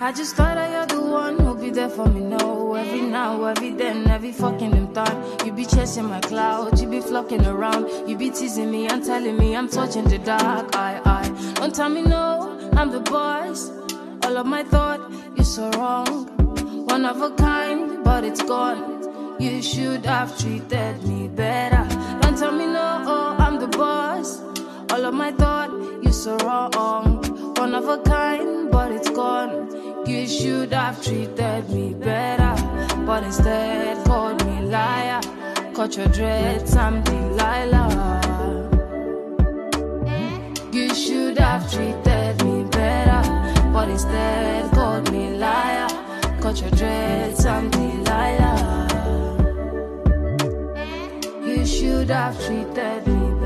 I just thought that you're the one who'll be there for me, no. Every now, every then, every fucking time. You be chasing my clouds, you be flocking around. You be teasing me and telling me I'm touching the dark. Don't tell me no, I'm the boss. All of my thought, you're so wrong. One of a kind, but it's gone. You should have treated me better. Don't tell me no, oh, I'm the boss. All of my thought, you're so wrong. One of a kind, but it's gone. You should have treated me better, but instead called me liar. Cut your dreads, I'm Delilah. You should have treated me better, but instead called me liar. Cut your dreads, I'm Delilah. You should have treated me better.